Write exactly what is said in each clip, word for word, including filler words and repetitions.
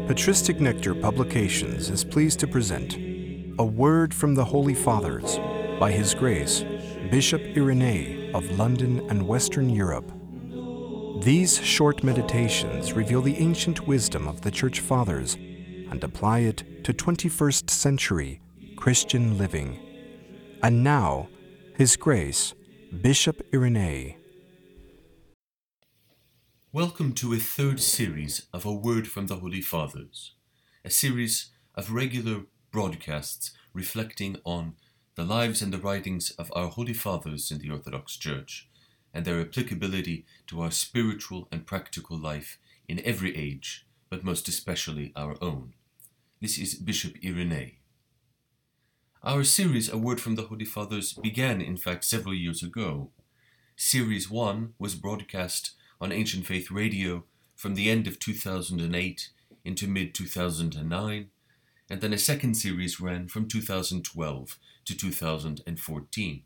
Patristic Nectar Publications is pleased to present A Word from the Holy Fathers by His Grace, Bishop Irenee of London and Western Europe. These short meditations reveal the ancient wisdom of the Church Fathers and apply it to twenty-first century Christian living. And now, His Grace, Bishop Irenee. Welcome to a third series of A Word from the Holy Fathers, a series of regular broadcasts reflecting on the lives and the writings of our Holy Fathers in the Orthodox Church and their applicability to our spiritual and practical life in every age, but most especially our own. This is Bishop Irenee. Our series A Word from the Holy Fathers began, in fact, several years ago. Series one was broadcast on Ancient Faith Radio from the end of two thousand eight into mid two thousand nine, and then a second series ran from two thousand twelve to two thousand fourteen.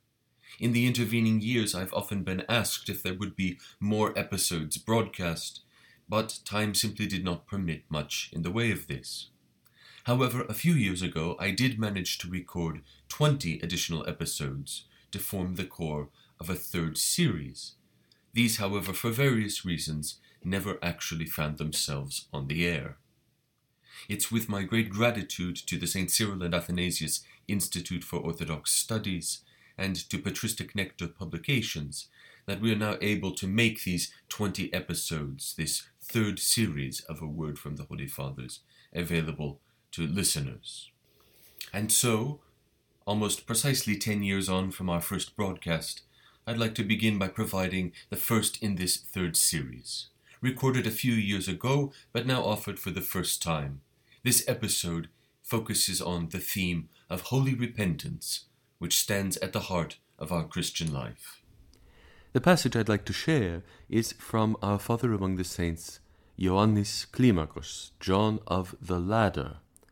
In the intervening years, I've often been asked if there would be more episodes broadcast, but time simply did not permit much in the way of this. However, a few years ago, I did manage to record twenty additional episodes to form the core of a third series. These, however, for various reasons, never actually found themselves on the air. It's with my great gratitude to the Saint Cyril and Athanasius Institute for Orthodox Studies and to Patristic Nectar Publications that we are now able to make these twenty episodes, this third series of A Word from the Holy Fathers, available to listeners. And so, almost precisely ten years on from our first broadcast, I'd like to begin by providing the first in this third series, recorded a few years ago, but now offered for the first time. This episode focuses on the theme of holy repentance, which stands at the heart of our Christian life. The passage I'd like to share is from our Father among the Saints, Ioannis Climacos, John of the Ladder,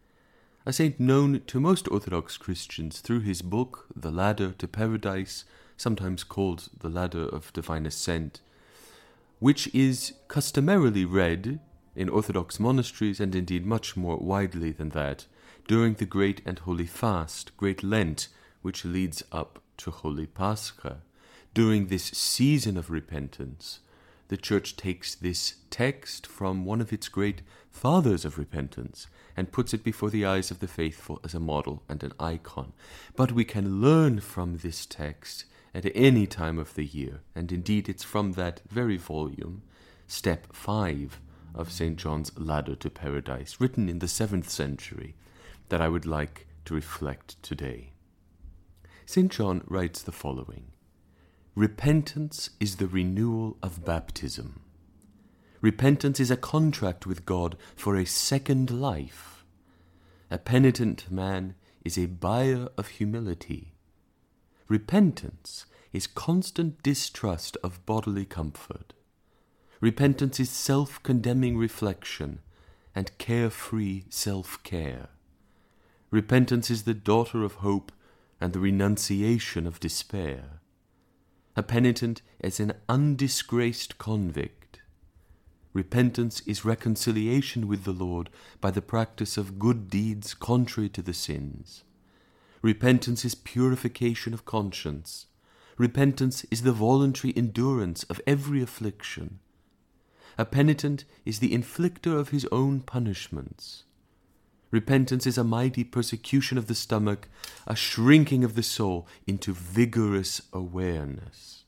a saint known to most Orthodox Christians through his book, The Ladder to Paradise, sometimes called The Ladder of Divine Ascent, which is customarily read in Orthodox monasteries and indeed much more widely than that during the Great and Holy Fast, Great Lent, which leads up to Holy Pascha. During this season of repentance, the Church takes this text from one of its great fathers of repentance and puts it before the eyes of the faithful as a model and an icon. But we can learn from this text at any time of the year, and indeed it's from that very volume, Step five of Saint John's Ladder to Paradise, written in the seventh century, that I would like to reflect today. Saint John writes the following: Repentance is the renewal of baptism. Repentance is a contract with God for a second life. A penitent man is a buyer of humility. Repentance is constant distrust of bodily comfort. Repentance is self-condemning reflection and carefree self-care. Repentance is the daughter of hope and the renunciation of despair. A penitent is an undisgraced convict. Repentance is reconciliation with the Lord by the practice of good deeds contrary to the sins. Repentance is purification of conscience. Repentance is the voluntary endurance of every affliction. A penitent is the inflictor of his own punishments. Repentance is a mighty persecution of the stomach, a shrinking of the soul into vigorous awareness.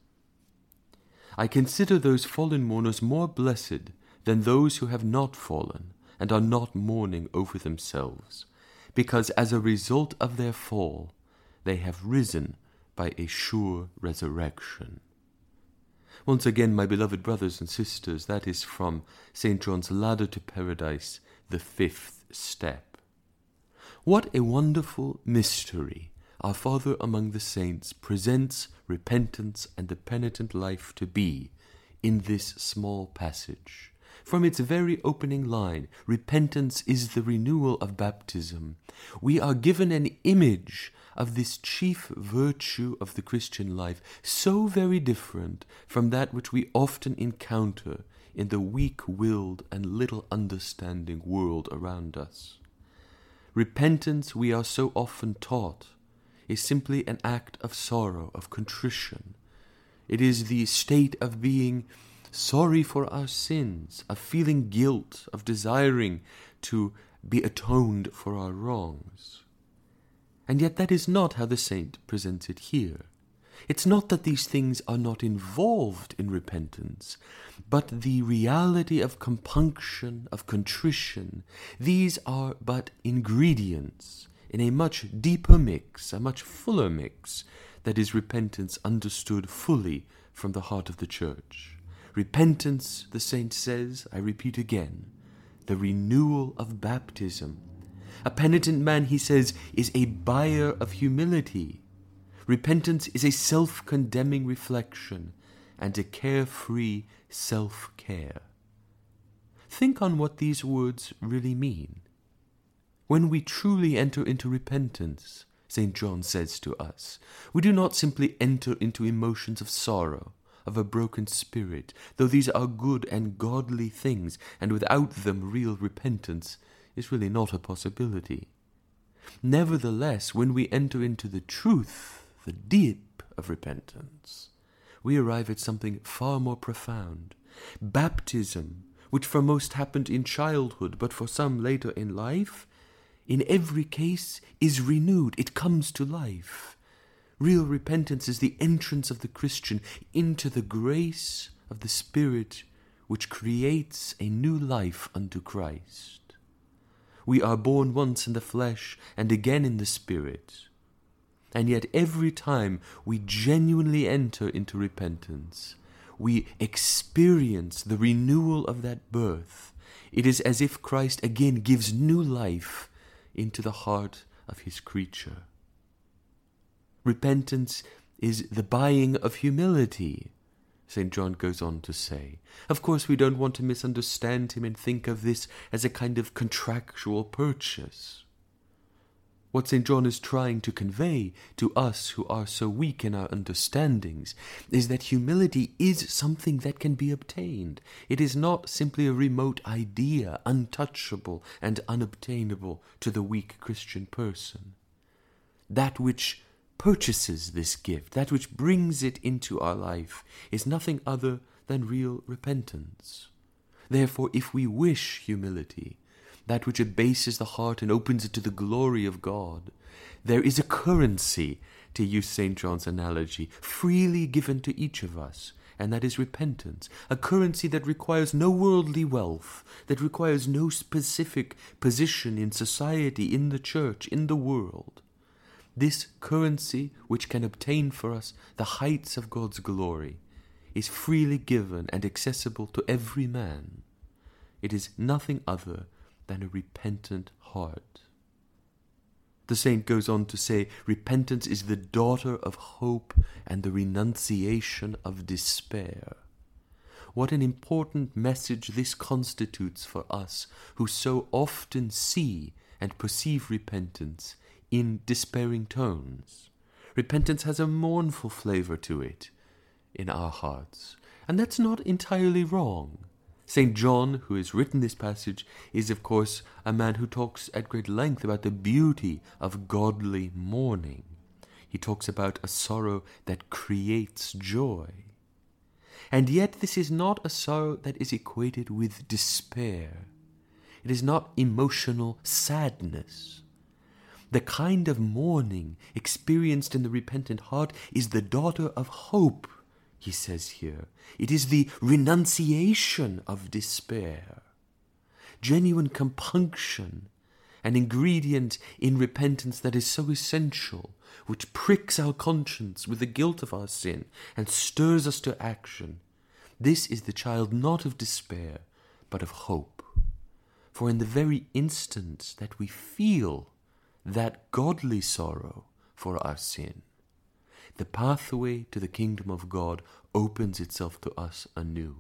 I consider those fallen mourners more blessed than those who have not fallen and are not mourning over themselves, because as a result of their fall, they have risen by a sure resurrection. Once again, my beloved brothers and sisters, that is from Saint John's Ladder to Paradise, the fifth step. What a wonderful mystery our Father among the saints presents repentance and the penitent life to be in this small passage. From its very opening line, repentance is the renewal of baptism, we are given an image of this chief virtue of the Christian life, so very different from that which we often encounter in the weak-willed and little understanding world around us. Repentance, we are so often taught, is simply an act of sorrow, of contrition. It is the state of being sorry for our sins, of feeling guilt, of desiring to be atoned for our wrongs. And yet that is not how the saint presents it here. It's not that these things are not involved in repentance, but the reality of compunction, of contrition, these are but ingredients in a much deeper mix, a much fuller mix, that is repentance understood fully from the heart of the Church. Repentance, the saint says, I repeat again, the renewal of baptism. A penitent man, he says, is a buyer of humility. Repentance is a self-condemning reflection and a carefree self-care. Think on what these words really mean. When we truly enter into repentance, Saint John says to us, we do not simply enter into emotions of sorrow, of a broken spirit, though these are good and godly things, and without them real repentance is really not a possibility. Nevertheless, when we enter into the truth, the deep of repentance, we arrive at something far more profound. Baptism, which for most happened in childhood, but for some later in life, in every case is renewed. It comes to life. Real repentance is the entrance of the Christian into the grace of the Spirit, which creates a new life unto Christ. We are born once in the flesh and again in the Spirit. And yet every time we genuinely enter into repentance, we experience the renewal of that birth. It is as if Christ again gives new life into the heart of his creature. Repentance is the buying of humility, Saint John goes on to say. Of course, we don't want to misunderstand him and think of this as a kind of contractual purchase. What Saint John is trying to convey to us who are so weak in our understandings is that humility is something that can be obtained. It is not simply a remote idea, untouchable and unobtainable to the weak Christian person. That which purchases this gift, that which brings it into our life, is nothing other than real repentance. Therefore, if we wish humility, that which abases the heart and opens it to the glory of God, there is a currency, to use Saint John's analogy, freely given to each of us, and that is repentance, a currency that requires no worldly wealth, that requires no specific position in society, in the church, in the world. This currency, which can obtain for us the heights of God's glory, is freely given and accessible to every man. It is nothing other than a repentant heart. The saint goes on to say, repentance is the daughter of hope and the renunciation of despair. What an important message this constitutes for us who so often see and perceive repentance in despairing tones. Repentance has a mournful flavor to it in our hearts, and that's not entirely wrong. Saint John, who has written this passage, is of course a man who talks at great length about the beauty of godly mourning. He talks about a sorrow that creates joy. And yet this is not a sorrow that is equated with despair. It is not emotional sadness. The kind of mourning experienced in the repentant heart is the daughter of hope, he says here. It is the renunciation of despair. Genuine compunction, an ingredient in repentance that is so essential, which pricks our conscience with the guilt of our sin and stirs us to action. This is the child not of despair, but of hope. For in the very instant that we feel that godly sorrow for our sin, the pathway to the kingdom of God opens itself to us anew.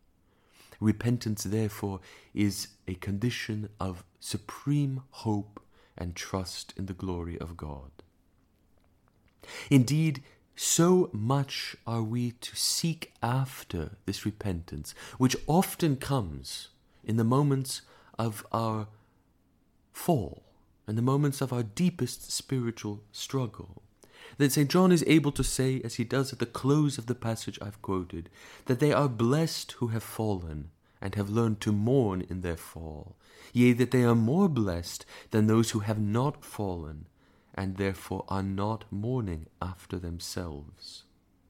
Repentance, therefore, is a condition of supreme hope and trust in the glory of God. Indeed, so much are we to seek after this repentance, which often comes in the moments of our fall, in the moments of our deepest spiritual struggle, that Saint John is able to say, as he does at the close of the passage I've quoted, that they are blessed who have fallen and have learned to mourn in their fall, yea, that they are more blessed than those who have not fallen, and therefore are not mourning after themselves.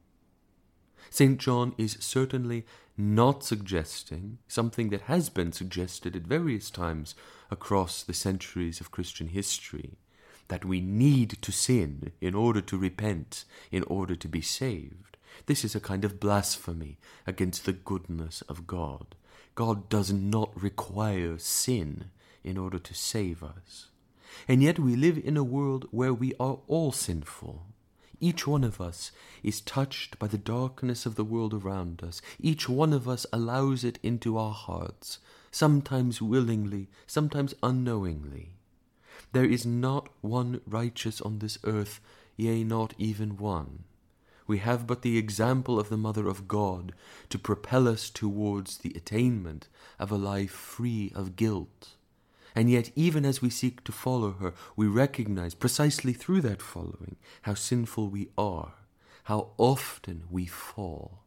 Saint John is certainly not suggesting something that has been suggested at various times across the centuries of Christian history, that we need to sin in order to repent, in order to be saved. This is a kind of blasphemy against the goodness of God. God does not require sin in order to save us. And yet we live in a world where we are all sinful. Each one of us is touched by the darkness of the world around us. Each one of us allows it into our hearts, sometimes willingly, sometimes unknowingly. There is not one righteous on this earth, yea, not even one. We have but the example of the Mother of God to propel us towards the attainment of a life free of guilt. And yet, even as we seek to follow her, we recognize precisely through that following how sinful we are, how often we fall.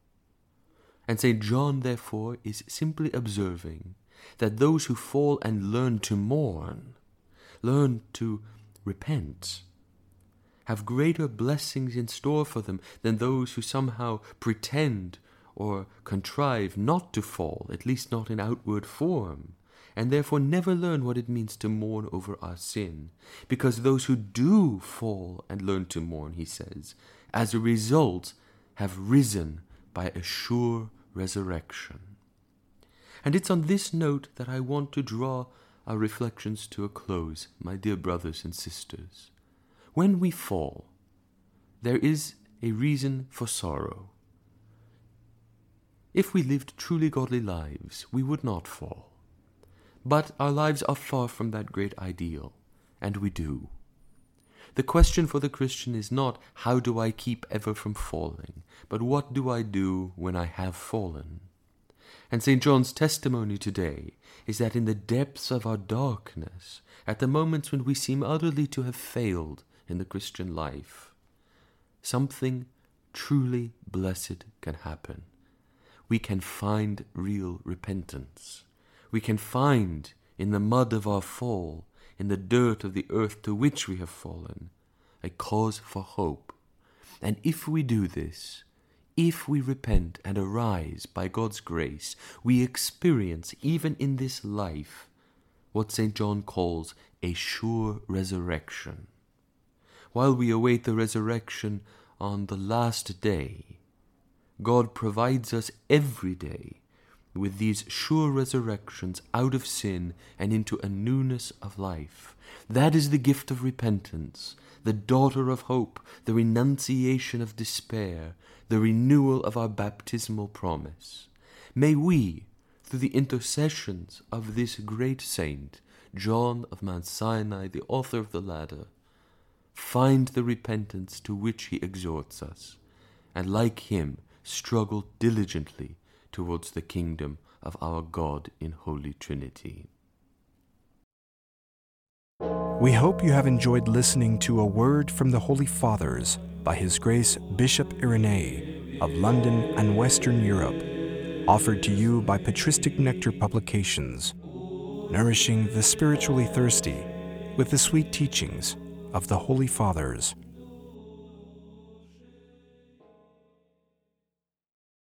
And Saint John, therefore, is simply observing that those who fall and learn to mourn, learn to repent, have greater blessings in store for them than those who somehow pretend or contrive not to fall, at least not in outward form, and therefore never learn what it means to mourn over our sin. Because those who do fall and learn to mourn, he says, as a result have risen by a sure resurrection. And it's on this note that I want to draw our reflections to a close, my dear brothers and sisters. When we fall, there is a reason for sorrow. If we lived truly godly lives, we would not fall. But our lives are far from that great ideal, and we do. The question for the Christian is not, how do I keep ever from falling, but what do I do when I have fallen? And Saint John's testimony today is that in the depths of our darkness, at the moments when we seem utterly to have failed in the Christian life, something truly blessed can happen. We can find real repentance. We can find in the mud of our fall, in the dirt of the earth to which we have fallen, a cause for hope. And if we do this, if we repent and arise by God's grace, we experience, even in this life, what Saint John calls a sure resurrection. While we await the resurrection on the last day, God provides us every day with these sure resurrections out of sin and into a newness of life. That is the gift of repentance, the daughter of hope, the renunciation of despair, the renewal of our baptismal promise. May we, through the intercessions of this great saint, John of Mount Sinai, the author of the ladder, find the repentance to which he exhorts us, and like him, struggle diligently towards the kingdom of our God in Holy Trinity. We hope you have enjoyed listening to A Word from the Holy Fathers by His Grace Bishop Irenee of London and Western Europe, offered to you by Patristic Nectar Publications, nourishing the spiritually thirsty with the sweet teachings of the Holy Fathers.